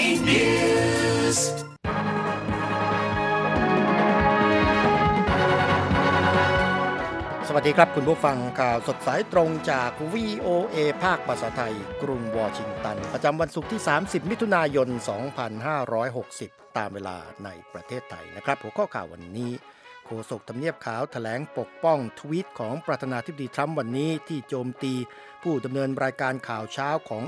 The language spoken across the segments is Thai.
Newsสวัสดีครับคุณผู้ฟังข่าวสดสายตรงจาก VOA ภาคภาษาไทยกรุงวอชิงตันประจำวันศุกร์ที่30มิถุนายน2560ตามเวลาในประเทศไทยนะครับหัวข้อข่าววันนี้โฆษกทำเนียบขาวแถลงปกป้องทวีตของประธานาธิบดีทรัมป์วันนี้ที่โจมตีผู้ดำเนินรายการข่าวเช้าของ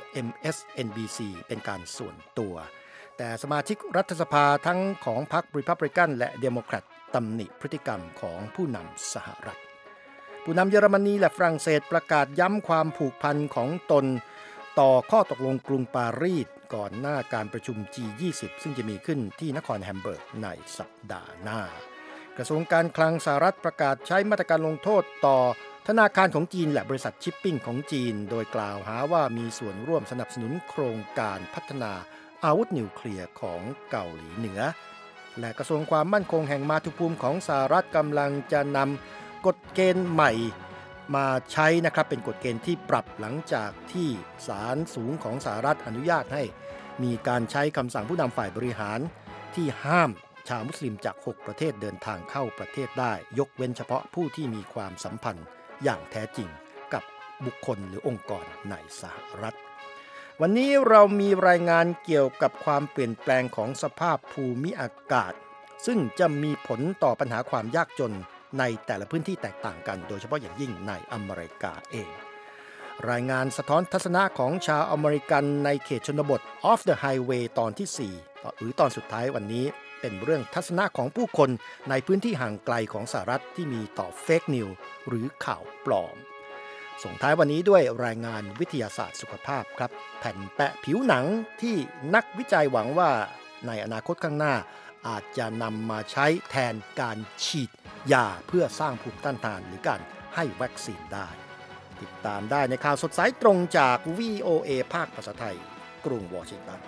MSNBC เป็นการส่วนตัวแต่สมาชิกรัฐสภาทั้งของพรรครีพับลิกันและเดโมแครตตำหนิพฤติกรรมของผู้นำสหรัฐผู้นำเยอรมนีและฝรั่งเศสประกาศย้ำความผูกพันของตนต่อข้อตกลงกรุงปารีสก่อนหน้าการประชุม G20 ซึ่งจะมีขึ้นที่นครแฮมเบิร์กในสัปดาห์หน้ากระทรวงการคลังสหรัฐประกาศใช้มาตรการลงโทษต่อธนาคารของจีนและบริษัทชิปปิ้งของจีนโดยกล่าวหาว่ามีส่วนร่วมสนับสนุนโครงการพัฒนาอาวุธนิวเคลียร์ของเกาหลีเหนือและกระทรวงความมั่นคงแห่งมาตุภูมิของสหรัฐกำลังจะนำกฎเกณฑ์ใหม่มาใช้นะครับเป็นกฎเกณฑ์ที่ปรับหลังจากที่ศาลสูงของสหรัฐอนุญาตให้มีการใช้คำสั่งผู้นำฝ่ายบริหารที่ห้ามชาวมุสลิมจาก6ประเทศเดินทางเข้าประเทศได้ยกเว้นเฉพาะผู้ที่มีความสัมพันธ์อย่างแท้จริงกับบุคคลหรือองค์กรในสหรัฐวันนี้เรามีรายงานเกี่ยวกับความเปลี่ยนแปลงของสภาพภูมิอากาศซึ่งจะมีผลต่อปัญหาความยากจนในแต่ละพื้นที่แตกต่างกันโดยเฉพาะอย่างยิ่งในอเมริกาเองรายงานสะท้อนทัศนะของชาวอเมริกันในเขตชนบท Off the Highway ตอนที่4หรือตอนสุดท้ายวันนี้เป็นเรื่องทัศนะของผู้คนในพื้นที่ห่างไกลของสหรัฐที่มีต่อเฟกนิวหรือข่าวปลอมส่งท้ายวันนี้ด้วยรายงานวิทยาศาสตร์สุขภาพครับแผ่นแปะผิวหนังที่นักวิจัยหวังว่าในอนาคตข้างหน้าอาจจะนำมาใช้แทนการฉีดยาเพื่อสร้างภูมิต้านทานหรือการให้วัคซีนได้ติดตามได้ในข่าวสดสายตรงจาก VOA ภาคภาษาไทยกรุงวอชิงตัน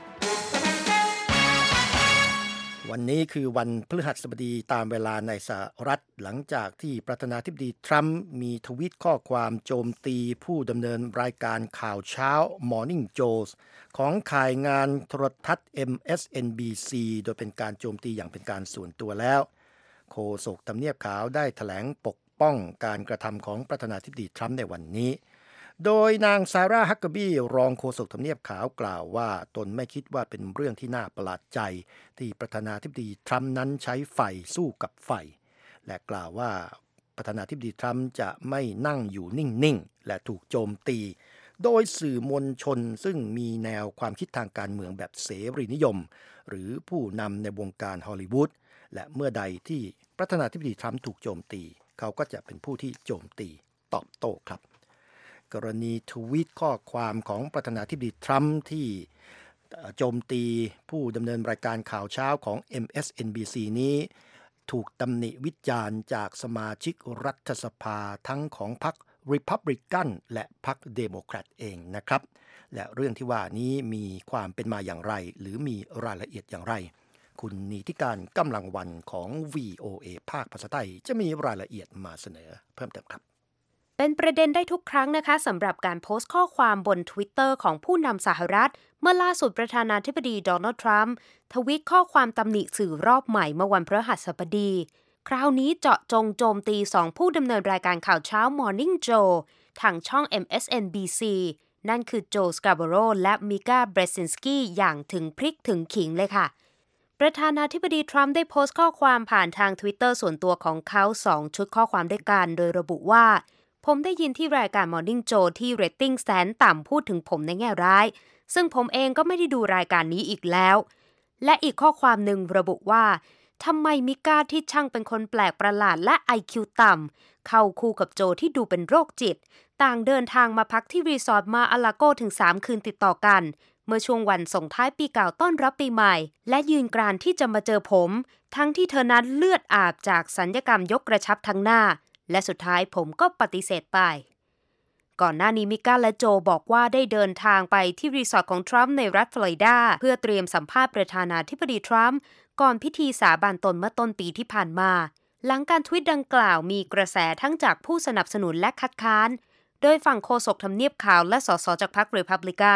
วันนี้คือวันพฤหัสบดีตามเวลาในสหรัฐหลังจากที่ประธานาธิบดีทรัมป์มีทวีตข้อความโจมตีผู้ดำเนินรายการข่าวเช้า Morning Joe ของข่ายงานโทรทัศน์ MSNBC โดยเป็นการโจมตีอย่างเป็นการส่วนตัวแล้วโฆษกทำเนียบขาวได้แถลงปกป้องการกระทำของประธานาธิบดีทรัมป์ในวันนี้โดยนางซาร่าฮักเกอร์บี้รองโฆษกทำเนียบขาวกล่าวว่าตนไม่คิดว่าเป็นเรื่องที่น่าประหลาดใจที่ประธานาธิบดีทรัมป์นั้นใช้ไฟสู้กับไฟและกล่าวว่าประธานาธิบดีทรัมป์จะไม่นั่งอยู่นิ่งๆและถูกโจมตีโดยสื่อมวลชนซึ่งมีแนวความคิดทางการเมืองแบบเสรีนิยมหรือผู้นำในวงการฮอลลีวูดและเมื่อใดที่ประธานาธิบดีทรัมป์ถูกโจมตีเขาก็จะเป็นผู้ที่โจมตีตอบโต้ครับกรณีทวีตข้อความของประธานาธิบดีทรัมป์ที่โจมตีผู้ดำเนินรายการข่าวเช้าของ MSNBC นี้ถูกตำหนิวิจารณ์จากสมาชิกรัฐสภาทั้งของพรรครีพับลิกันและพรรคเดโมแครตเองนะครับและเรื่องที่ว่านี้มีความเป็นมาอย่างไรหรือมีรายละเอียดอย่างไรคุณนิติการกำลังวันของ VOA ภาคภาษาไทยจะมีรายละเอียดมาเสนอเพิ่มเติมครับเป็นประเด็นได้ทุกครั้งนะคะสำหรับการโพสต์ข้อความบน Twitter ของผู้นำสหรัฐเมื่อล่าสุดประธานาธิบดีโดนัลด์ทรัมป์ทวีตข้อความตำหนิสื่อรอบใหม่เมื่อวันพฤหัสบดีคราวนี้เจาะจงโจมตี2ผู้ดำเนินรายการข่าวเช้า Morning Joe ทางช่อง MSNBC นั่นคือโจสกาโบโรและมิก้าเบรซินสกี้อย่างถึงพริกถึงขิงเลยค่ะประธานาธิบดีทรัมป์ได้โพสต์ข้อความผ่านทาง Twitter ส่วนตัวของเขา2ชุดข้อความด้วยกันโดยระบุว่าผมได้ยินที่รายการ Morning Joe ที่เรตติ้งแสนต่ำพูดถึงผมในแง่ร้ายซึ่งผมเองก็ไม่ได้ดูรายการนี้อีกแล้วและอีกข้อความหนึ่งระบุว่าทำไมมิก้าที่ช่างเป็นคนแปลกประหลาดและ IQ ต่ำเข้าคู่กับโจที่ดูเป็นโรคจิตต่างเดินทางมาพักที่รีสอร์ทมาอาลาโกถึง3คืนติดต่อกันเมื่อช่วงวันส่งท้ายปีเก่าต้อนรับปีใหม่และยืนกรานที่จะมาเจอผมทั้งที่เธอนั้นเลือดอาบจากศัลยกรรมยกกระชับทั้งหน้าและสุดท้ายผมก็ปฏิเสธไปก่อนหน้านี้มิก้าและโจบอกว่าได้เดินทางไปที่รีสอร์ทของทรัมป์ในรัฐฟลอริดาเพื่อเตรียมสัมภาษณ์ประธานาธิบดีทรัมป์ก่อนพิธีสาบานตนเมื่อต้นปีที่ผ่านมาหลังการทวีตดังกล่าวมีกระแสทั้งจากผู้สนับสนุนและคัดค้านโดยฝั่งโฆษกทำเนียบขาวและสสจากพรรครีพับลิกัน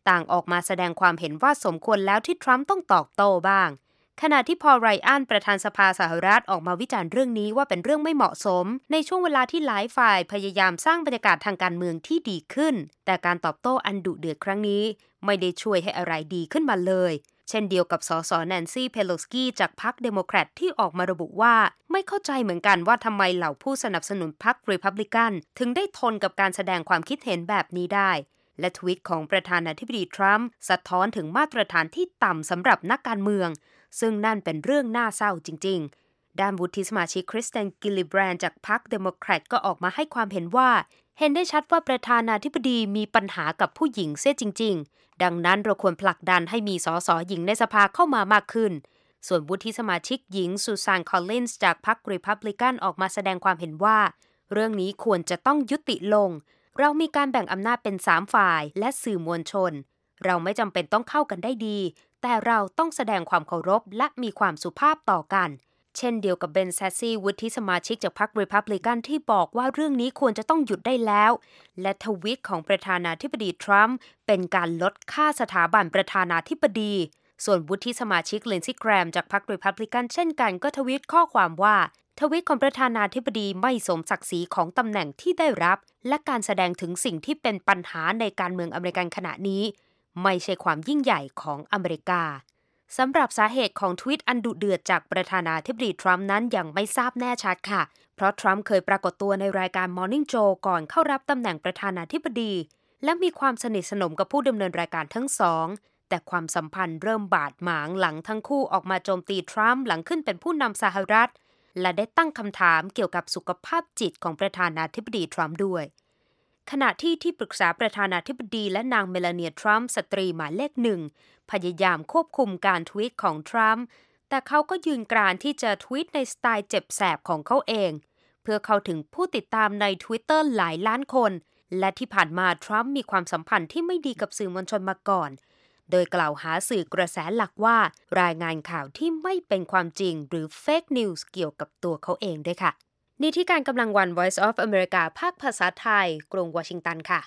ต่างออกมาแสดงความเห็นว่าสมควรแล้วที่ทรัมป์ต้องตอบโต้บ้างขณะที่พอล ไรอันประธานสภาสหรัฐออกมาวิจารณ์เรื่องนี้ว่าเป็นเรื่องไม่เหมาะสมในช่วงเวลาที่หลายฝ่ายพยายามสร้างบรรยากาศทางการเมืองที่ดีขึ้นแต่การตอบโต้อันดุเดือดครั้งนี้ไม่ได้ช่วยให้อะไรดีขึ้นมาเลยเช่นเดียวกับสสแนนซี่เพโลสกี้จากพรรคเดโมแครตที่ออกมาระบุว่าไม่เข้าใจเหมือนกันว่าทำไมเหล่าผู้สนับสนุนพรรครีพับลิกันถึงได้ทนกับการแสดงความคิดเห็นแบบนี้ได้และทวีตของประธานาธิบดีทรัมป์สะท้อนถึงมาตรฐานที่ต่ำสำหรับนักการเมืองซึ่งนั่นเป็นเรื่องน่าเศร้าจริงๆด้านวุฒิสมาชิกคริสเตนกิลลิแบรนด์จากพรรคเดโมแครตก็ออกมาให้ความเห็นว่าเห็นได้ชัดว่าประธานาธิบดีมีปัญหากับผู้หญิงเสียจริงๆดังนั้นเราควรผลักดันให้มีสสหญิงในสภาเข้ามามากขึ้นส่วนวุฒิสมาชิกหญิงซูซานคอลลินส์จากพรรครีพับลิกันออกมาแสดงความเห็นว่าเรื่องนี้ควรจะต้องยุติลงเรามีการแบ่งอำนาจเป็น3ฝ่ายและสื่อมวลชนเราไม่จำเป็นต้องเข้ากันได้ดีแต่เราต้องแสดงความเคารพและมีความสุภาพต่อกันเช่นเดียวกับเบนแซสซี่วุฒิสมาชิกจากพรรครีพับลิกันที่บอกว่าเรื่องนี้ควรจะต้องหยุดได้แล้วและทวีตของประธานาธิบดีทรัมป์เป็นการลดค่าสถาบันประธานาธิบดีส่วนวุฒิสมาชิกลินซีย์แกรมจากพรรครีพับลิกันเช่นกันก็ทวีตข้อความว่าทวีตของประธานาธิบดีไม่สมศักดิ์ศรีของตำแหน่งที่ได้รับและการแสดงถึงสิ่งที่เป็นปัญหาในการเมืองอเมริกันขณะนี้ไม่ใช่ความยิ่งใหญ่ของอเมริกาสำหรับสาเหตุของทวีตอันดุเดือดจากประธานาธิบดีทรัมป์นั้นยังไม่ทราบแน่ชัดค่ะเพราะทรัมป์เคยปรากฏตัวในรายการ Morning Joe ก่อนเข้ารับตำแหน่งประธานาธิบดีและมีความสนิทสนมกับผู้ดำเนินรายการทั้งสองแต่ความสัมพันธ์เริ่มบาดหมางหลังทั้งคู่ออกมาโจมตีทรัมป์หลังขึ้นเป็นผู้นำสหรัฐและได้ตั้งคำถามเกี่ยวกับสุขภาพจิตของประธานาธิบดีทรัมป์ด้วยขณะที่ปรึกษาประธานาธิบดีและนางเมลาเนียทรัมป์สตรีหมายเลขหนึ่งพยายามควบคุมการทวีตของทรัมป์แต่เขาก็ยืนกรานที่จะทวีตในสไตล์เจ็บแสบของเขาเองเพื่อเข้าถึงผู้ติดตามใน Twitter หลายล้านคนและที่ผ่านมาทรัมป์มีความสัมพันธ์ที่ไม่ดีกับสื่อมวลชนมาก่อนโดยกล่าวหาสื่อกระแสหลักว่ารายงานข่าวที่ไม่เป็นความจริงหรือ Fake News เกี่ยวกับตัวเขาเองด้วยค่ะนี่ที่การกำลังวัน Voice of America ภาคภาษาไทยกรุงวอชิงตันค่ะ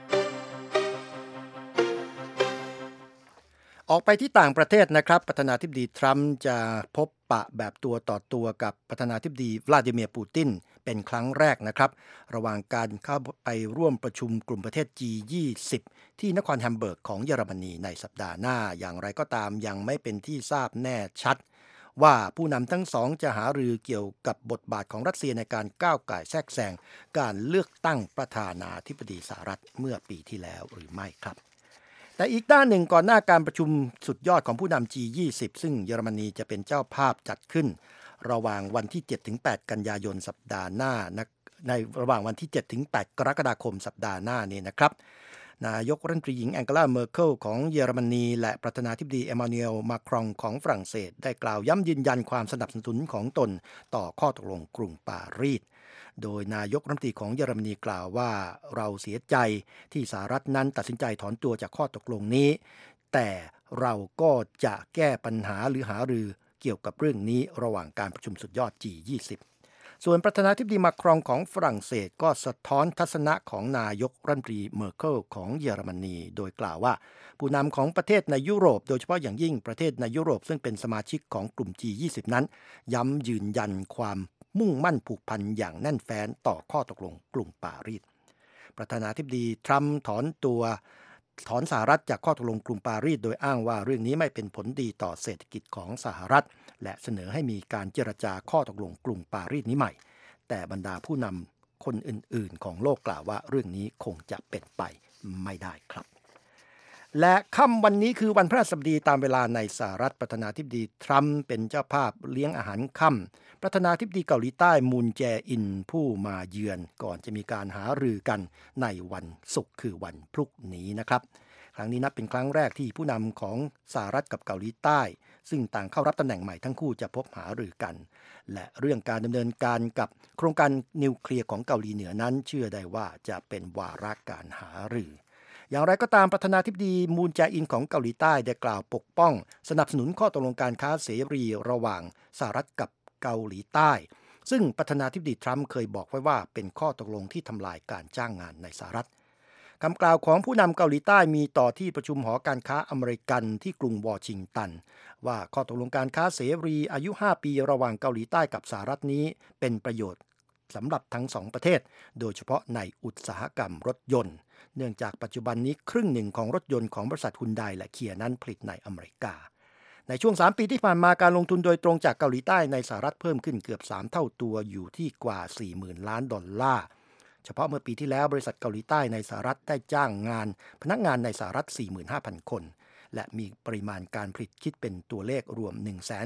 ออกไปที่ต่างประเทศนะครับประธานาธิบดีทรัมป์จะพบปะแบบตัวต่อตัวกับประธานาธิบดีวลาดิเมียร์ปูตินเป็นครั้งแรกนะครับระหว่างการเข้าไปร่วมประชุมกลุ่มประเทศ G20 ที่นครแฮมเบิร์กของเยอรมนีในสัปดาห์หน้าอย่างไรก็ตามยังไม่เป็นที่ทราบแน่ชัดว่าผู้นำทั้งสองจะหารือเกี่ยวกับบทบาทของรัสเซียในการก้าวก่ายแทรกแซงการเลือกตั้งประธานาธิบดีสหรัฐเมื่อปีที่แล้วหรือไม่ครับแต่อีกด้านหนึ่งก่อนหน้าการประชุมสุดยอดของผู้นำ G20 ซึ่งเยอรมนีจะเป็นเจ้าภาพจัดขึ้นระหว่างวันที่ 7-8 กันยายนสัปดาห์หน้าในระหว่างวันที่ 7-8 กรกฎาคมสัปดาห์หน้านี้นะครับนายกรัฐมนตรีหญิงแองเกลา เมอร์เคิลของเยอรมนีและประธานาธิบดีเอมานูเอล มาครองของฝรั่งเศสได้กล่าวย้ำยืนยันความสนับสนุนของตนต่อข้อตกลงกรุงปารีสโดยนายกรัฐมนตรีของเยอรมนีกล่าวว่าเราเสียใจที่สหรัฐนั้นตัดสินใจถอนตัวจากข้อตกลงนี้แต่เราก็จะแก้ปัญหาหรือหารือเกี่ยวกับเรื่องนี้ระหว่างการประชุมสุดยอด G20 ส่วนประธานาธิบดีมาครองของฝรั่งเศสก็สะท้อนทัศนะของนายกรัฐมนตรีเมอร์เคิลของเยอรมนีโดยกล่าวว่าผู้นำของประเทศในยุโรปโดยเฉพาะอย่างยิ่งประเทศในยุโรปซึ่งเป็นสมาชิกของกลุ่ม G20 นั้นย้ำยืนยันความมุ่งมั่นผูกพันอย่างแน่นแฟ้นต่อข้อตกลงกรุงปารีสประธานาธิบดีทรัมป์ถอนสหรัฐจากข้อตกลงกรุงปารีสโดยอ้างว่าเรื่องนี้ไม่เป็นผลดีต่อเศรษฐกิจของสหรัฐและเสนอให้มีการเจรจาข้อตกลงกรุงปารีสนี้ใหม่แต่บรรดาผู้นำคนอื่นๆของโลกกล่าวว่าเรื่องนี้คงจะเป็นไปไม่ได้ครับและค่ำวันนี้คือวันพฤหัสบดีตามเวลาในสหรัฐประธานาธิบดีทรัมป์เป็นเจ้าภาพเลี้ยงอาหารค่ำประธานาธิบดีเกาหลีใต้มูนแจอินผู้มาเยือนก่อนจะมีการหารือกันในวันศุกร์คือวันพรุ่งนี้นะครับครั้งนี้นับเป็นครั้งแรกที่ผู้นำของสหรัฐกับเกาหลีใต้ซึ่งต่างเข้ารับตำแหน่งใหม่ทั้งคู่จะพบหารือกันและเรื่องการดำเนินการกับโครงการนิวเคลียร์ของเกาหลีเหนือนั้นเชื่อได้ว่าจะเป็นวาระการหารืออย่างไรก็ตามประธานาธิบดีมูนแจอินของเกาหลีใต้ได้กล่าวปกป้องสนับสนุนข้อตกลงการค้าเสรีระหว่างสหรัฐกับเกาหลีใต้ซึ่งประธานาธิบดีทรัมป์เคยบอกไว้ว่าเป็นข้อตกลงที่ทำลายการจ้างงานในสหรัฐคำกล่าวของผู้นำเกาหลีใต้มีต่อที่ประชุมหอการค้าอเมริกันที่กรุงวอชิงตันว่าข้อตกลงการค้าเสรีอายุ5ปีระหว่างเกาหลีใต้กับสหรัฐนี้เป็นประโยชน์สำหรับทั้งสองประเทศโดยเฉพาะในอุตสาหกรรมรถยนต์เนื่องจากปัจจุบันนี้ครึ่งหนึ่งของรถยนต์ของบริษัทฮุนไดและเคียร์นั้นผลิตในอเมริกาในช่วง3ปีที่ผ่านมาการลงทุนโดยตรงจากเกาหลีใต้ในสหรัฐเพิ่มขึ้นเกือบ3เท่าตัวอยู่ที่กว่า 40,000 ล้านดอลลาร์เฉพาะเมื่อปีที่แล้วบริษัทเกาหลีใต้ในสหรัฐได้จ้างงานพนักงานในสหรัฐ 45,000 คนและมีปริมาณการผลิตคิดเป็นตัวเลขรวม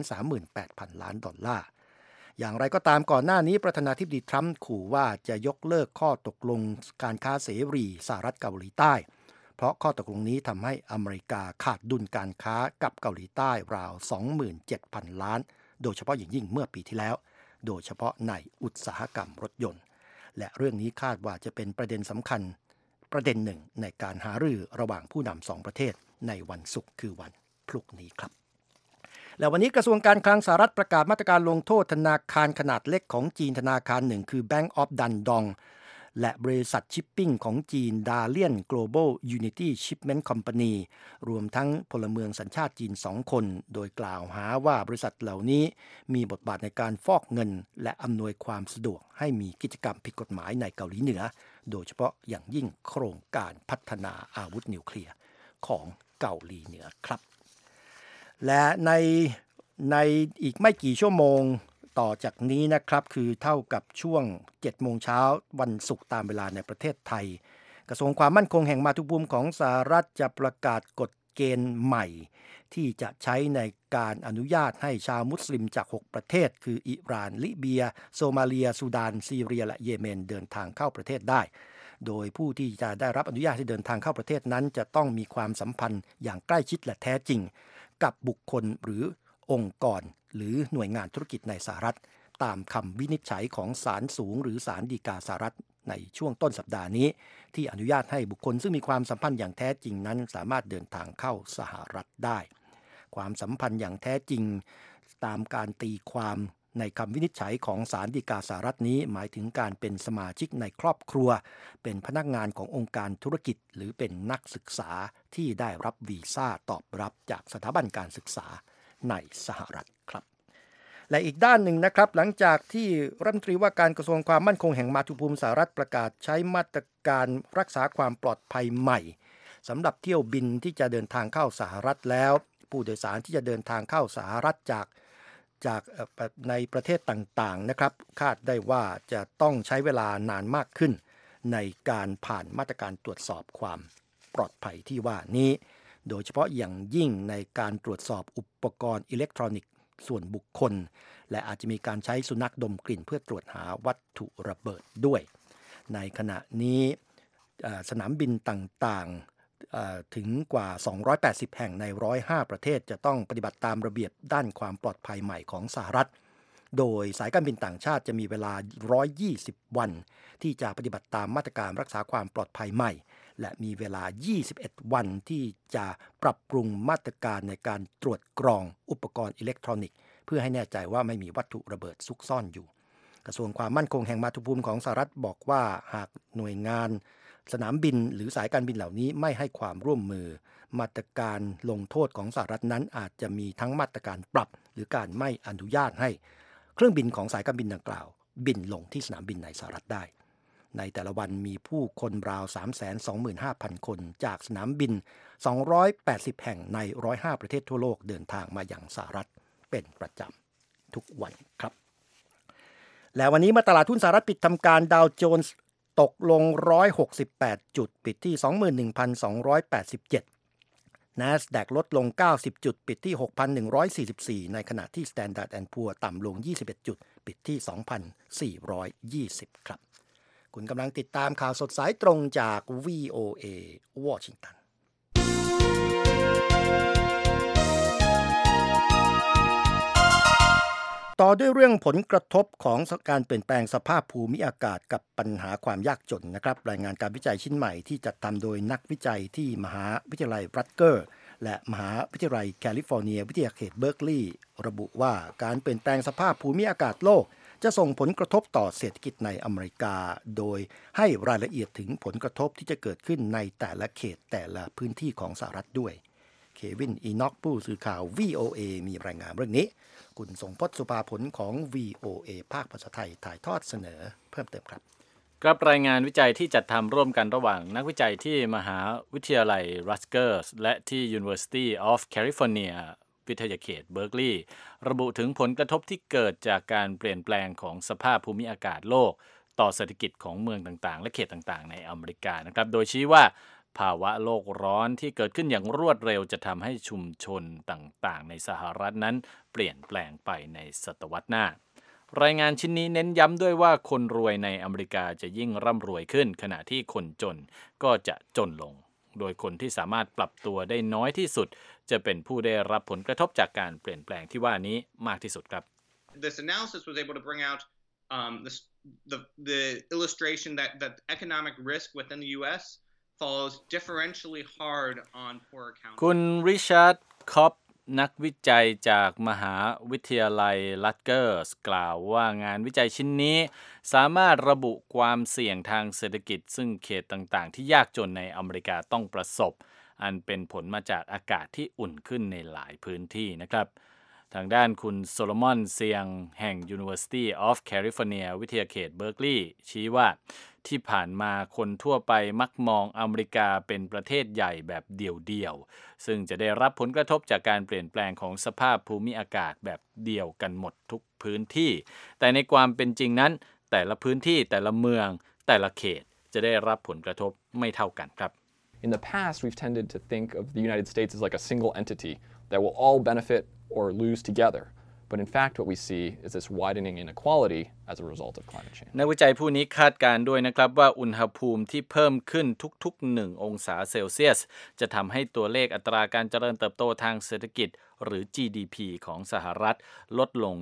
138,000 ล้านดอลลาร์อย่างไรก็ตามก่อนหน้านี้ประธานาธิบดีทรัมป์ขู่ว่าจะยกเลิกข้อตกลงการค้าเสรีสหรัฐเกาหลีใต้เพราะข้อตกลงนี้ทำให้อเมริกาขาดดุลการค้ากับเกาหลีใต้ราว 27,000 ล้านโดยเฉพาะอย่างยิ่งเมื่อปีที่แล้วโดยเฉพาะในอุตสาหกรรมรถยนต์และเรื่องนี้คาดว่าจะเป็นประเด็นสำคัญประเด็นหนึ่งในการหารือระหว่างผู้นำสองประเทศในวันศุกร์คือวันพรุ่งนี้ครับและวันนี้กระทรวงการคลังสหรัฐประกาศมาตรการลงโทษธนาคารขนาดเล็กของจีนธนาคารหนึ่งคือ Bank of Dandong และบริษัทชิปปิ้งของจีน Dalian Global Unity Shipment Company รวมทั้งพลเมืองสัญชาติจีน2คนโดยกล่าวหาว่าบริษัทเหล่านี้มีบทบาทในการฟอกเงินและอำนวยความสะดวกให้มีกิจกรรมผิดกฎหมายในเกาหลีเหนือโดยเฉพาะอย่างยิ่งโครงการพัฒนาอาวุธนิวเคลียร์ของเกาหลีเหนือครับและในอีกไม่กี่ชั่วโมงต่อจากนี้นะครับคือเท่ากับช่วง 7 โมงเช้าวันศุกร์ตามเวลาในประเทศไทยกระทรวงความมั่นคงแห่งมาตุภูมิของสหรัฐจะประกาศกฎเกณฑ์ใหม่ที่จะใช้ในการอนุญาตให้ชาวมุสลิมจาก6ประเทศคืออิหร่านลิเบียโซมาเลียซูดานซีเรียและเยเมนเดินทางเข้าประเทศได้โดยผู้ที่จะได้รับอนุญาตให้เดินทางเข้าประเทศนั้นจะต้องมีความสัมพันธ์อย่างใกล้ชิดและแท้จริงกับบุคคลหรือองค์กรหรือหน่วยงานธุรกิจในสหรัฐตามคำวินิจฉัยของศาลสูงหรือศาลฎีกาสหรัฐในช่วงต้นสัปดาห์นี้ที่อนุญาตให้บุคคลซึ่งมีความสัมพันธ์อย่างแท้จริงนั้นสามารถเดินทางเข้าสหรัฐได้ความสัมพันธ์อย่างแท้จริงตามการตีความในคำวินิจฉัยของศาลฎีกาสหรัฐนี้หมายถึงการเป็นสมาชิกในครอบครัวเป็นพนักงานขององค์การธุรกิจหรือเป็นนักศึกษาที่ได้รับวีซ่าตอบรับจากสถาบันการศึกษาในสหรัฐครับและอีกด้านหนึ่งนะครับหลังจากที่รัฐมนตรีว่าการกระทรวงความมั่นคงแห่งมาตุภูมิสหรัฐประกาศใช้มาตรการรักษาความปลอดภัยใหม่สำหรับเที่ยวบินที่จะเดินทางเข้าสหรัฐแล้วผู้โดยสารที่จะเดินทางเข้าสหรัฐจากในประเทศต่างๆนะครับคาดได้ว่าจะต้องใช้เวลานานมากขึ้นในการผ่านมาตรการตรวจสอบความปลอดภัยที่ว่านี้โดยเฉพาะอย่างยิ่งในการตรวจสอบอุปกรณ์อิเล็กทรอนิกส์ส่วนบุคคลและอาจจะมีการใช้สุนัขดมกลิ่นเพื่อตรวจหาวัตถุระเบิดด้วยในขณะนี้สนามบินต่างๆถึงกว่า280แห่งใน105ประเทศจะต้องปฏิบัติตามระเบียบด้านความปลอดภัยใหม่ของสหรัฐโดยสายการบินต่างชาติจะมีเวลา120วันที่จะปฏิบัติตามมาตรการรักษาความปลอดภัยใหม่และมีเวลา21วันที่จะปรับปรุงมาตรการในการตรวจกรองอุปกรณ์อิเล็กทรอนิกส์เพื่อให้แน่ใจว่าไม่มีวัตถุระเบิดซุกซ่อนอยู่กระทรวงความมั่นคงแห่งมาตุภูมิของสหรัฐบอกว่าหากหน่วยงานสนามบินหรือสายการบินเหล่านี้ไม่ให้ความร่วมมือมาตรการลงโทษของสหรัฐนั้นอาจจะมีทั้งมาตรการปรับหรือการไม่อนุญาตให้เครื่องบินของสายการบินดังกล่าวบินลงที่สนามบินในสหรัฐได้ในแต่ละวันมีผู้คนราว 325,000 คนจากสนามบิน280แห่งใน105ประเทศทั่วโลกเดินทางมาอย่างสหรัฐเป็นประจำทุกวันครับและวันนี้เมื่อตลาดหุ้นสหรัฐปิดทำการดาวโจนส์ตกลง168จุดปิดที่ 21,287 NASDAQ ลดลง90จุดปิดที่ 6,144 ในขณะที่ Standard & Poor's ต่ำลง21จุดปิดที่ 2,420 ครับคุณกำลังติดตามข่าวสดสายตรงจาก VOA วอชิงตันต่อด้วยเรื่องผลกระทบของการเปลี่ยนแปลงสภาพภูมิอากาศกับปัญหาความยากจนนะครับรายงานการวิจัยชิ้นใหม่ที่จัดทำโดยนักวิจัยที่มหาวิทยาลัยรัตเกอร์และมหาวิทยาลัยแคลิฟอร์เนียวิทยาเขตเบิร์กลีย์ระบุว่าการเปลี่ยนแปลงสภาพภูมิอากาศโลกจะส่งผลกระทบต่อเศรษฐกิจในอเมริกาโดยให้รายละเอียดถึงผลกระทบที่จะเกิดขึ้นในแต่ละเขตแต่ละพื้นที่ของสหรัฐด้วยเควินอีน็อกผู้สื่อข่าว VOA มีรายงานเรื่องนี้คุณสงพจน์สุภาผลของ VOA ภาคภาษาไทยถ่ายทอดเสนอเพิ่มเติมครับครับรายงานวิจัยที่จัดทำร่วมกันระหว่างนักวิจัยที่มหาวิทยาลัยรัสเกอร์สและที่ University of California วิทยาเขตเบิร์กลีย์ระบุถึงผลกระทบที่เกิดจากการเปลี่ยนแปลงของสภาพภูมิอากาศโลกต่อเศรษฐกิจของเมืองต่างๆและเขตต่างๆในอเมริกานะครับโดยชี้ว่าภาวะโลกร้อนที่เกิดขึ้นอย่างรวดเร็วจะทำให้ชุมชนต่างๆในสหรัฐนั้นเปลี่ยนแปลงไปในศตวรรษหน้ารายงานชิ้นนี้เน้นย้ำด้วยว่าคนรวยในอเมริกาจะยิ่งร่ำรวยขึ้นขณะที่คนจนก็จะจนลงโดยคนที่สามารถปรับตัวได้น้อยที่สุดจะเป็นผู้ได้รับผลกระทบจากการเปลี่ยนแปลงที่ว่านี้มากที่สุดครับ This analysis was able to bring out the illustration that economic risk within the U.S. falls differentially hard on poorer counties คุณริชาร์ดคอปนักวิจัยจากมหาวิทยาลัยรัตเกอร์สกล่าวว่างานวิจัยชิ้นนี้สามารถระบุความเสี่ยงทางเศรษฐกิจซึ่งเขตต่างๆที่ยากจนในอเมริกาต้องประสบอันเป็นผลมาจากอากาศที่อุ่นขึ้นในหลายพื้นที่นะครับทางด้านคุณโซโลมอนเซียงแห่ง University of California วิทยาเขตเบิร์กลีย์ชี้ว่าที่ผ่านมาคนทั่วไปมักมองอเมริกาเป็นประเทศใหญ่แบบเดี่ยวๆซึ่งจะได้รับผลกระทบจากการเปลี่ยนแปลงของสภาพภูมิอากาศแบบเดียวกันหมดทุกพื้นที่แต่ในความเป็นจริงนั้นแต่ละพื้นที่แต่ละเมืองแต่ละเขตจะได้รับผลกระทบไม่เท่ากันครับ In the past, we've tended to think of the United States as like a single entity that will all benefit or lose together. But in fact, what we see is this widening inequality as a result of climate change. นักวิจัยผู้นี้คาดการณ์ด้วยนะครับว่าอุณหภูมิที่เพิ่มขึ้นทุกๆ1องศาเซลเซียสจะทำให้ตัวเลขอัตราการเจริญเติบโตทางเศรษฐกิจหรือ GDP ของสหรัฐลดลง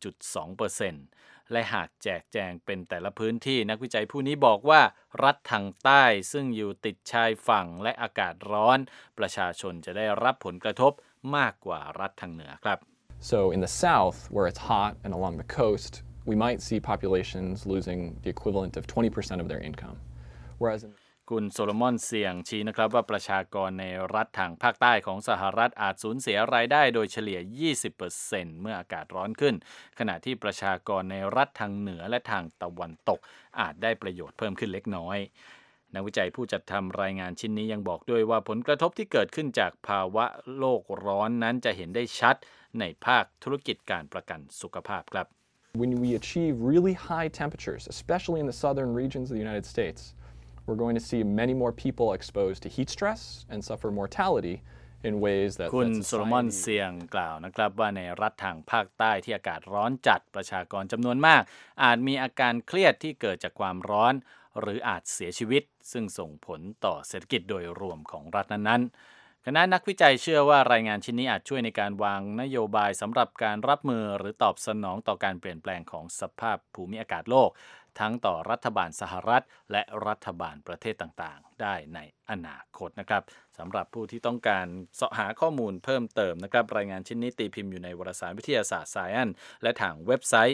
1.2%และหากแจกแจงเป็นแต่ละพื้นที่นักวิจัยผู้นี้บอกว่ารัฐทางใต้ซึ่งอยู่ติดชายฝั่งและอากาศร้อนประชาชนจะได้รับผลกระทบมากกว่ารัฐทางเหนือครับ So in the south, where it's hot and along the coast, we might see populations losing the equivalent of 20% of their income. Whereas in คุณโซโลมอนเซียงชี้นะครับว่าประชากรในรัฐทางภาคใต้ของสหรัฐอาจสูญเสียรายได้โดยเฉลี่ย 20% เมื่ออากาศร้อนขึ้นขณะที่ประชากรในรัฐทางเหนือและทางตะวันตกอาจได้ประโยชน์เพิ่มขึ้นเล็กน้อยนักวิจัยผู้จัดทำรายงานชิ้นนี้ยังบอกด้วยว่าผลกระทบที่เกิดขึ้นจากภาวะโลกร้อนนั้นจะเห็นได้ชัดในภาคธุรกิจการประกันสุขภาพครับ When we achieve really high temperatures, especially in the southern regions of the United States, we're going to see many more people exposed to heat stress and suffer mortality in ways that คุณโซโลมอนเซียงกล่าวนะครับว่าในรัฐทางภาคใต้ที่อากาศร้อนจัดประชากรจำนวนมากอาจมีอาการเครียดที่เกิดจากความร้อนหรืออาจเสียชีวิตซึ่งส่งผลต่อเศรษฐกิจโดยรวมของรัฐนั้นๆคณะนักวิจัยเชื่อว่ารายงานชิ้นนี้อาจช่วยในการวางนโยบายสำหรับการรับมือหรือตอบสนองต่อการเปลี่ยนแปลงของสภาพภูมิอากาศโลกทั้งต่อรัฐบาลสหรัฐและรัฐบาลประเทศต่างๆได้ในอนาคตนะครับสำหรับผู้ที่ต้องการเสาะหาข้อมูลเพิ่มเติมนะครับรายงานชิ้นนี้ตีพิมพ์อยู่ในวารสารวิทยาศาสตร์ Science และทางเว็บไซต์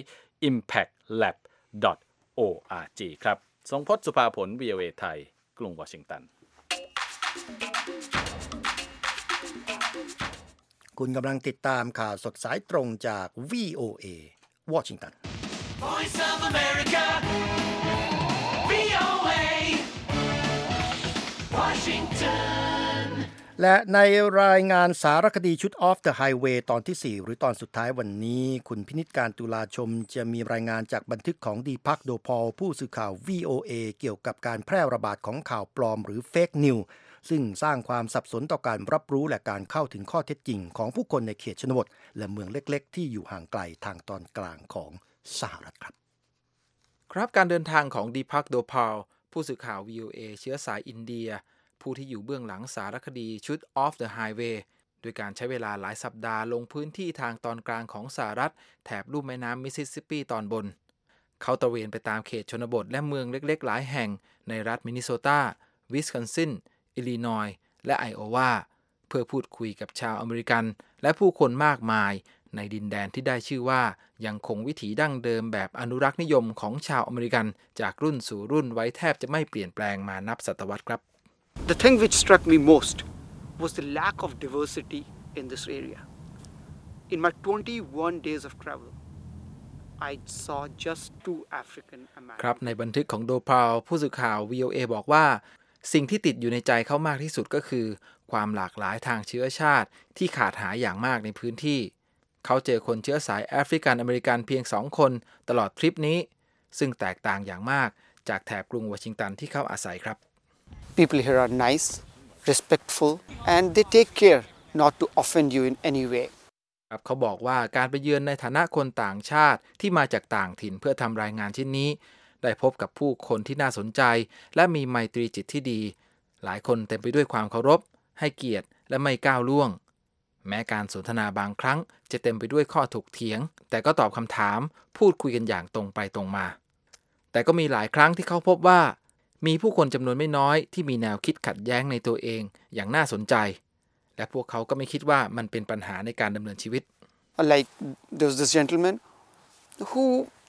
impactlab.org ครับทรงพจน์สุภาผล VOA ไทยกรุงวอชิงตันคุณกำลังติดตามข่าวสดสายตรงจาก VOA วอชิงตัน Voice of America VOA Washington และในรายงานสารคดีชุด Off the Highway ตอนที่ 4 หรือตอนสุดท้ายวันนี้คุณพินิจการตุลาชมจะมีรายงานจากบันทึกของดีพักโดพอลผู้สื่อข่าว VOA เกี่ยวกับการแพร่ระบาดของข่าวปลอมหรือ Fake News ซึ่งสร้างความสับสนต่อการรับรู้และการเข้าถึงข้อเท็จจริงของผู้คนในเขตชนบทและเมืองเล็กๆที่อยู่ห่างไกลทางตอนกลางของสหรัฐครับการเดินทางของดีพักโดพาลผู้สื่อข่าว VOA เชื้อสายอินเดียผู้ที่อยู่เบื้องหลังสารคดีชุด Off the Highway โดยการใช้เวลาหลายสัปดาห์ลงพื้นที่ทางตอนกลางของสหรัฐแถบลุ่มแม่น้ำมิสซิสซิปปีตอนบนเขาตระเวนไปตามเขตชนบทและเมืองเล็กๆหลายแห่งในรัฐมินนิโซตาวิสคอนซินอิลลินอยส์และไอโอวาเพื่อพูดคุยกับชาวอเมริกันและผู้คนมากมายในดินแดนที่ได้ชื่อว่ายังคงวิถีดั้งเดิมแบบอนุรักษ์นิยมของชาวอเมริกันจากรุ่นสู่รุ่นไว้แทบจะไม่เปลี่ยนแปลงมานับศตวรรษครับ The thing which struck me most was the lack of diversity in this area. In my 21 days of travel, I saw just 2 African Americans. ครับในบันทึกของโดพาวผู้สื่อข่าว VOA บอกว่าสิ่งที่ติดอยู่ในใจเขามากที่สุดก็คือความหลากหลายทางเชื้อชาติที่ขาดหายอย่างมากในพื้นที่เขาเจอคนเชื้อสายแอฟริกันอเมริกันเพียง2 คนตลอดทริปนี้ซึ่งแตกต่างอย่างมากจากแถบกรุงวอชิงตันที่เขาอาศัยครับ People here are nice, respectful, and they take care not to offend you in any way. ครับเขาบอกว่าการไปเยือนในฐานะคนต่างชาติที่มาจากต่างถิ่นเพื่อทำรายงานชิ้นนี้ได้พบกับผู้คนที่น่าสนใจและมีไมตรีจิตที่ดีหลายคนเต็มไปด้วยความเคารพให้เกียรติและไม่ก้าวล่วงแม้การสนทนาบางครั้งจะเต็มไปด้วยข้อถกเถียงแต่ก็ตอบคำถามพูดคุยกันอย่างตรงไปตรงมาแต่ก็มีหลายครั้งที่เขาพบว่ามีผู้คนจำนวนไม่น้อยที่มีแนวคิดขัดแย้งในตัวเองอย่างน่าสนใจและพวกเขาก็ไม่คิดว่ามันเป็นปัญหาในการดำเนินชีวิต Like there was this gentleman who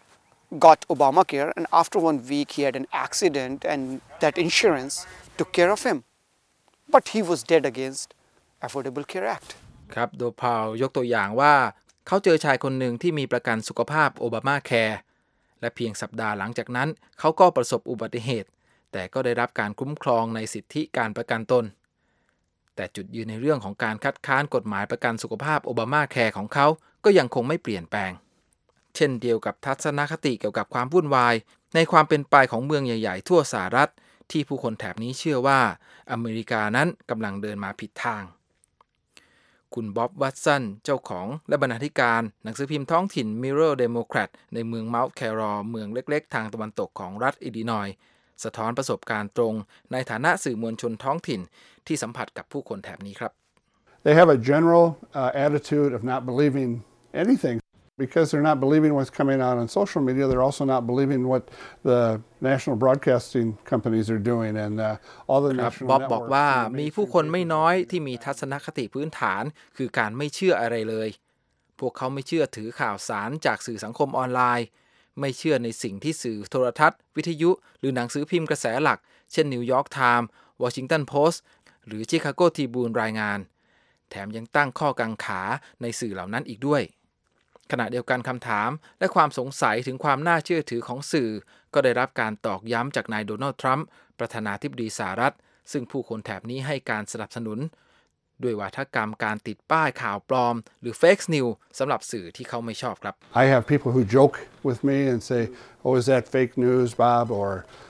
got Obamacare, and after 1 week he had an accident, and that insurance took care of him. But he was dead against Affordable Care Act. ครับโดพาวยกตัวอย่างว่าเขาเจอชายคนหนึ่งที่มีประกันสุขภาพโอบามาแคร์และเพียงสัปดาห์หลังจากนั้นเขาก็ประสบอุบัติเหตุแต่ก็ได้รับการคุ้มครองในสิทธิการประกันตนแต่จุดยืนในเรื่องของการคัดค้านกฎหมายประกันสุขภาพโอบามาแคร์ของเขาก็ยังคงไม่เปลี่ยนแปลงเช่นเดียวกับทัศนคติเกี่ยวกับความวุ่นวายในความเป็นไปของเมืองใหญ่ๆทั่วสหรัฐที่ผู้คนแถบนี้เชื่อว่าอเมริกานั้นกำลังเดินมาผิดทางคุณบ๊อบวัตสันเจ้าของและบรรณาธิการหนังสือพิมพ์ท้องถิ่น Mirror Democrat ในเมือง Mount Carroll เมืองเล็กๆทางตะวันตกของรัฐอิลลินอยส์สะท้อนประสบการณ์ตรงในฐานะสื่อมวลชนท้องถิ่นที่สัมผัสกับผู้คนแถบนี้ครับ They have a general attitude of not believing anything because they're not believing what's coming out on social media. They're also not believing what the national broadcasting companies are doing and all the national บ๊อบบอกว่ามีผู้คนไม่น้อยที่มีทัศนคติพื้นฐานคือการไม่เชื่ออะไรเลยพวกเขาไม่เชื่อถือข่าวสารจากสื่อสังคมออนไลน์ไม่เชื่อในสิ่งที่สื่อโทรทัศน์วิทยุหรือหนังสือพิมพ์กระแสหลักเช่นนิวยอร์กไทม์วอชิงตันโพสต์หรือชิคาโกทริบูนรายงานแถมยังตั้งข้อกังขาในสื่อเหล่านั้นอีกด้วยขณะเดียวกันคำถามและความสงสัยถึงความน่าเชื่อถือของสื่อก็ได้รับการตอกย้ำจากนายโดนัลด์ทรัมป์ประธานาธิบดีสหรัฐซึ่งผู้คนแถบนี้ให้การสนับสนุนด้วยวาทกรรมการติดป้ายข่าวปลอมหรือ fake news สำหรับสื่อที่เขาไม่ชอบครับ I have people who joke with me and say, "Oh, is that fake news, Bob?" Or,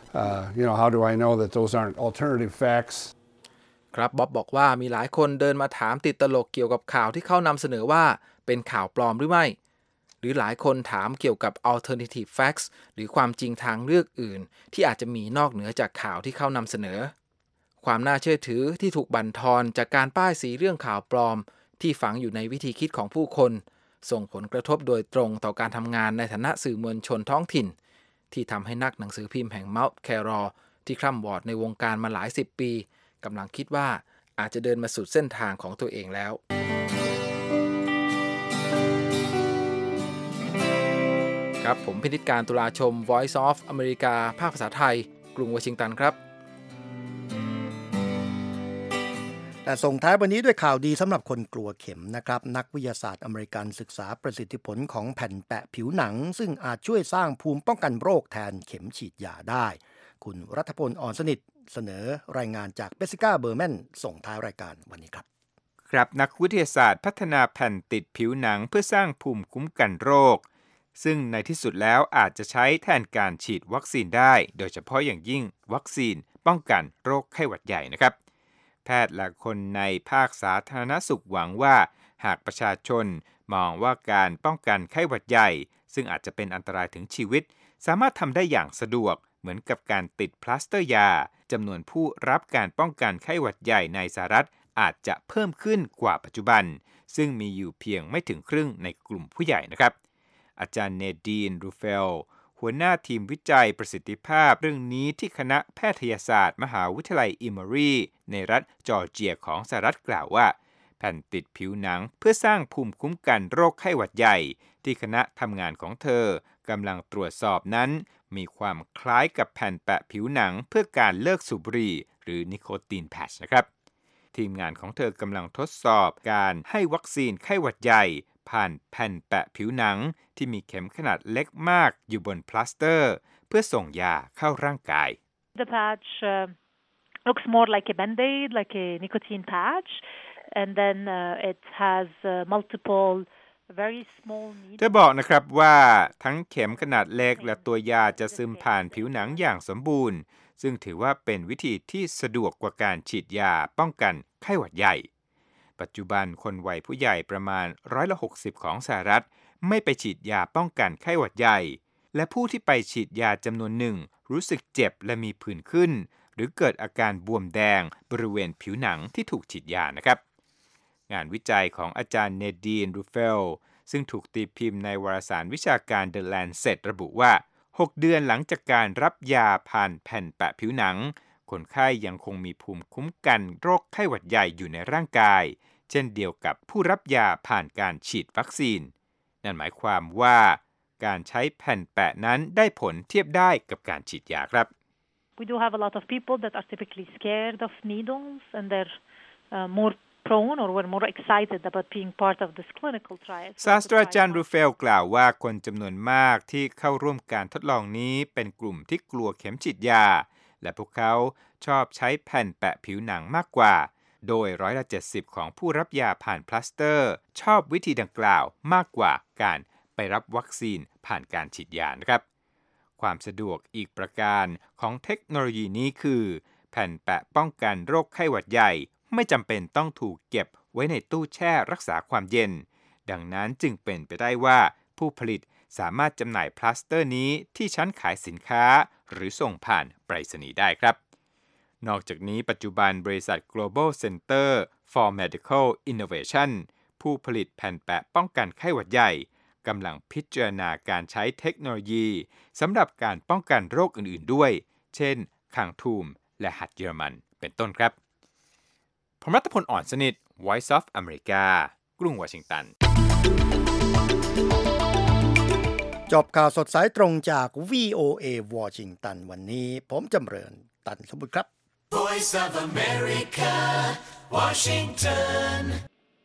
how do I know that those aren't alternative facts? ครับบ๊อบบอกว่ามีหลายคนเดินมาถามติดตลกเกี่ยวกับข่าวที่เขานำเสนอว่าเป็นข่าวปลอมหรือไม่หรือหลายคนถามเกี่ยวกับ alternative facts หรือความจริงทางเลือกอื่นที่อาจจะมีนอกเหนือจากข่าวที่เขานำเสนอความน่าเชื่อถือที่ถูกบั่นทอนจากการป้ายสีเรื่องข่าวปลอมที่ฝังอยู่ในวิธีคิดของผู้คนส่งผลกระทบโดยตรงต่อการทำงานในฐานะสื่อมวลชนท้องถิ่นที่ทำให้นักหนังสือพิมพ์แห่ง Mount Carroll ที่คร่ำวอดในวงการมาหลาย10 ปีกำลังคิดว่าอาจจะเดินมาสุดเส้นทางของตัวเองแล้วครับผมพินิจการตุลาชม Voice of America ภาคภาษาไทยกรุงวอชิงตันครับแต่ส่งท้ายวันนี้ด้วยข่าวดีสำหรับคนกลัวเข็มนะครับนักวิทยาศาสตร์อเมริกันศึกษาประสิทธิผลของแผ่นแปะผิวหนังซึ่งอาจช่วยสร้างภูมิป้องกันโรคแทนเข็มฉีดยาได้คุณรัฐพล อ่อนสนิทเสนอรายงานจากเบสซิก้าเบอร์แมนส่งท้ายรายการวันนี้ครับครับนักวิทยาศาสตร์พัฒนาแผ่นติดผิวหนังเพื่อสร้างภูมิคุ้มกันโรคซึ่งในที่สุดแล้วอาจจะใช้แทนการฉีดวัคซีนได้โดยเฉพาะอย่างยิ่งวัคซีนป้องกันโรคไข้หวัดใหญ่นะครับแพทย์และคนในภาคสาธารณสุขหวังว่าหากประชาชนมองว่าการป้องกันไข้หวัดใหญ่ซึ่งอาจจะเป็นอันตรายถึงชีวิตสามารถทำได้อย่างสะดวกเหมือนกับการติดพลาสเตอร์ยาจำนวนผู้รับการป้องกันไข้หวัดใหญ่ในสหรัฐอาจจะเพิ่มขึ้นกว่าปัจจุบันซึ่งมีอยู่เพียงไม่ถึงครึ่งในกลุ่มผู้ใหญ่นะครับอาจารย์เนดีน รูเฟลหัวหน้าทีมวิจัยประสิทธิภาพเรื่องนี้ที่คณะแพทยศาสตร์มหาวิทยาลัยอิมอรีในรัฐจอร์เจียของสหรัฐกล่าวว่าแแผ่นติดผิวหนังเพื่อสร้างภูมิคุ้มกันโรคไข้หวัดใหญ่ที่คณะทำงานของเธอกำลังตรวจสอบนั้นมีความคล้ายกับแผ่นแปะผิวหนังเพื่อการเลิกสูบบุหรี่หรือนิโคตินแพทช์นะครับทีมงานของเธอกำลังทดสอบการให้วัคซีนไข้หวัดใหญ่ผ่านแผ่นแปะผิวหนังที่มีเข็มขนาดเล็กมากอยู่บนพลาสเตอร์เพื่อส่งยาเข้าร่างกาย The patch looks more like a band-aid, like a nicotine patch, and then it has multiple very small needles. เธอบอกนะครับว่าทั้งเข็มขนาดเล็กและตัวยาจะซึมผ่านผิวหนังอย่างสมบูรณ์ซึ่งถือว่าเป็นวิธีที่สะดวกกว่าการฉีดยาป้องกันไข้หวัดใหญ่ปัจจุบันคนวัยผู้ใหญ่ประมาณ60%ของสหรัฐไม่ไปฉีดยาป้องกันไข้หวัดใหญ่และผู้ที่ไปฉีดยาจำนวนหนึ่งรู้สึกเจ็บและมีผื่นขึ้นหรือเกิดอาการบวมแดงบริเวณผิวหนังที่ถูกฉีดยานะครับงานวิจัยของอาจารย์เนดีน รูเฟลซึ่งถูกตีพิมพ์ในวารสารวิชาการ The Lancet ระบุว่า6 เดือนหลังจากการรับยาผ่านแผ่นแปะผิวหนังคนไข้ยังคงมีภูมิคุ้มกันโรคไข้หวัดใหญ่อยู่ในร่างกายเช่นเดียวกับผู้รับยาผ่านการฉีดวัคซีนนั่นหมายความว่าการใช้แผ่นแปะนั้นได้ผลเทียบได้กับการฉีดยาครับ We do have a lot of people that are typically scared of needles and they're more prone or were more excited about being part of this clinical trial. ศาสตราจารย์รูเฟลกล่าวว่าคนจำนวนมากที่เข้าร่วมการทดลองนี้เป็นกลุ่มที่กลัวเข็มฉีดยาและพวกเขาชอบใช้แผ่นแปะผิวหนังมากกว่าโดย70%ของผู้รับยาผ่านพลาสเตอร์ชอบวิธีดังกล่าวมากกว่าการไปรับวัคซีนผ่านการฉีดยานะครับความสะดวกอีกประการของเทคโนโลยีนี้คือแผ่นแปะป้องกันโรคไข้หวัดใหญ่ไม่จำเป็นต้องถูกเก็บไว้ในตู้แช่รักษาความเย็นดังนั้นจึงเป็นไปได้ว่าผู้ผลิตสามารถจำหน่ายพลาสเตอร์นี้ที่ชั้นขายสินค้าหรือส่งผ่านไปรษณีย์ได้ครับนอกจากนี้ปัจจุบันบริษัท Global Center for Medical Innovation ผู้ผลิตแผ่นแปะป้องกันไข้หวัดใหญ่กำลังพิจารณาการใช้เทคโนโลยีสำหรับการป้องกันโรคอื่นๆด้วยเช่นคางทูมและหัดเยอรมันเป็นต้นครับผมรัตพล อ่อนสนิท Voice of America กรุงวอชิงตันจบข่าวสดสายตรงจาก VOA วอชิงตันวันนี้ผมจำเริญตันสมบุตรครับ Voice of America Washington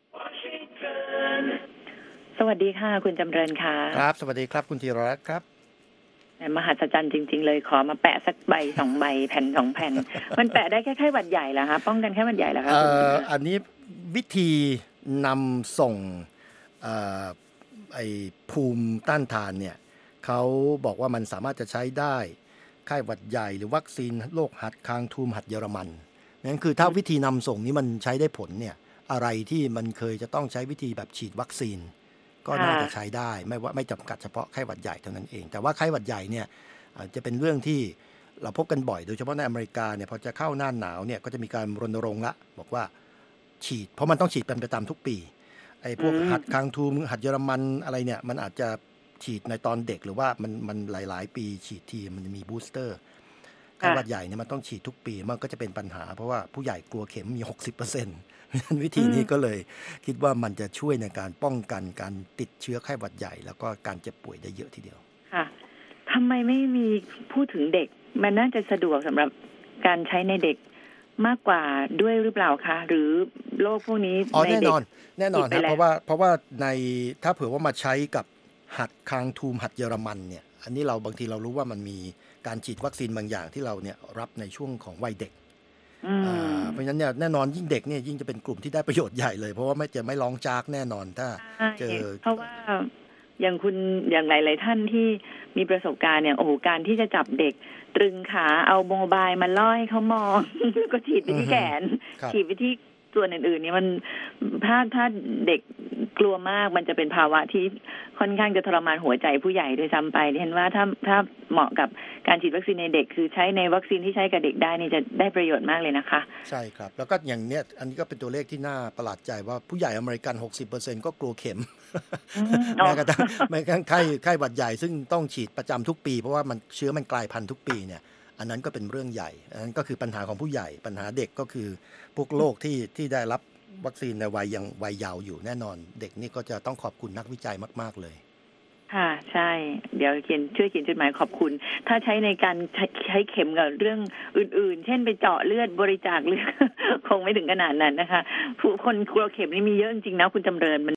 สวัสดีค่ะคุณจำเริญค่ะครับสวัสดีครับคุณธีรรัตน์ครับมหัศจรรย์จริงๆเลยขอมาแปะสักใบ2 ใบแผ่น2 แผ่นมันแปะได้แค่ไข้หวัดใหญ่เหรอคะป้องกันไข้หวัดใหญ่เหรอคะอันนี้วิธีนำส่งไอ้ภูมิต้านทานเนี่ยเขาบอกว่ามันสามารถจะใช้ได้ไข้หวัดใหญ่หรือวัคซีนโรคหัดคางทูมหัดเยอรมันนั่นคือถ้าวิธีนำส่งนี้มันใช้ได้ผลเนี่ยอะไรที่มันเคยจะต้องใช้วิธีแบบฉีดวัคซีนก็น่าจะใช้ได้ไม่จำกัดเฉพาะไข้หวัดใหญ่เท่านั้นเองแต่ว่าไข้หวัดใหญ่เนี่ยจะเป็นเรื่องที่เราพบกันบ่อยโดยเฉพาะในอเมริกาเนี่ยพอจะเข้าหน้าหนาวเนี่ยก็จะมีการรณรงค์ละบอกว่าฉีดเพราะมันต้องฉีดเป็นประจำทุกปีไอ้พวกหัดคางทูมหัดเยอรมันอะไรเนี่ยมันอาจจะฉีดในตอนเด็กหรือว่ามันหลายๆปีฉีดทีมันมีบูสเตอร์ไข้หวัดใหญ่เนี่ยมันต้องฉีดทุกปีมันก็จะเป็นปัญหาเพราะว่าผู้ใหญ่กลัวเข็มมี 60%วิธีนี้ก็เลยคิดว่ามันจะช่วยในการป้องกันการติดเชื้อไข้หวัดใหญ่แล้วก็การเจ็บป่วยได้เยอะทีเดียวค่ะทำไมไม่มีพูดถึงเด็กมันน่าจะสะดวกสำหรับการใช้ในเด็กมากกว่าด้วยหรือเปล่าคะหรือโรคพวกนี้ในเด็กแน่นอนครับเพราะว่าในถ้าเผื่อว่ามาใช้กับหัดคางทูมหัดเยอรมันเนี่ยอันนี้เราบางทีเรารู้ว่ามันมีการฉีดวัคซีนบางอย่างที่เราเนี่ยรับในช่วงของวัยเด็กเพราะฉะนั้นเนี่ยแน่นอนยิ่งเด็กเนี่ยยิ่งจะเป็นกลุ่มที่ได้ประโยชน์ใหญ่เลยเพราะว่าไม่ร้องจากแน่นอนถ้าเจอเพราะว่าอย่างหลายๆท่านที่มีประสบการณ์เนี่ยโอ้โหการที่จะจับเด็กตรึงขาเอาโมบายมาล่อให้เขามองก็ฉีดไปที่แขนฉีดไปที่ส่วนอื่นๆนี่มันถ้าเด็กกลัวมากมันจะเป็นภาวะที่ค่อนข้างจะทรมานหัวใจผู้ใหญ่ด้วยซ้ำไปเห็นว่าถ้าเหมาะกับการฉีดวัคซีนในเด็กคือใช้ในวัคซีนที่ใช้กับเด็กได้นี่จะได้ประโยชน์มากเลยนะคะใช่ครับแล้วก็อย่างเนี้ยอันนี้ก็เป็นตัวเลขที่น่าประหลาดใจว่าผู้ใหญ่อเมริกัน 60% ก็กลัวเข็มแม้กระทั่งไข้หวัดใหญ่ซึ่งต้องฉีดประจำทุกปีเพราะว่ามันเชื้อมันกลายพันธุ์ทุกปีเนี่ยอันนั้นก็เป็นเรื่องใหญ่อันนั้นก็คือปัญหาของผู้ใหญ่ปัญหาเด็กก็คือพวกโรคที่ได้รับวัคซีนในวัยเยาว์อยู่แน่นอนเด็กนี่ก็จะต้องขอบคุณนักวิจัยมากๆเลยค่ะใช่เดี๋ยวช่วยเขียนจดหมายขอบคุณถ้าใช้ในการใช้เข็มกับเรื่องอื่นๆเช่นไปเจาะเลือดบริจาคเลือด คงไม่ถึงขนาดนั้นนะคะผู้คนกลัวเข็มนี่มีเยอะจริงๆนะคุณจำเริญมัน